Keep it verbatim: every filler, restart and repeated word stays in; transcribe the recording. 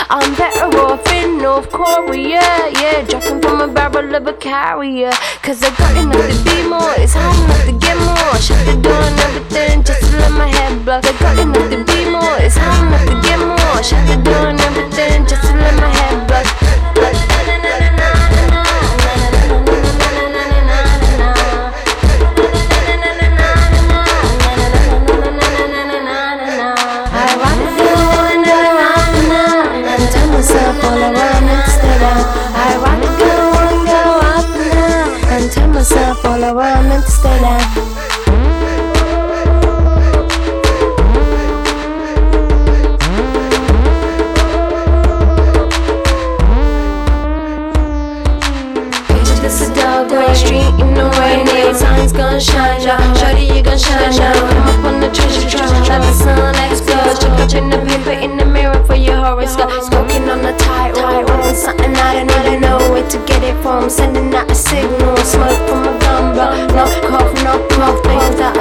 I'm better off in North Korea, yeah, dropping from a barrel of a carrier. Cause I got enough to be more, it's hard enough to get more. Shut the door and everything just to let my head blow. I got enough to be more, it's hard enough to get more. Shut the door and everything just to let my head blow. All around and stay down. I wanna go and go up now, and tell myself all around and stay down. This a dog way street in the rain. Sun's gonna shine now. Shawty, you gon' shine now. Come up on the treasure trove. Let the sun explode. Check up in the paper in the mirror for your horoscope. Smoking on the tightrope, rolling something I don't even know where to get it from. Sending out a signal, smoke from a gun, but no cough, no cough. Things that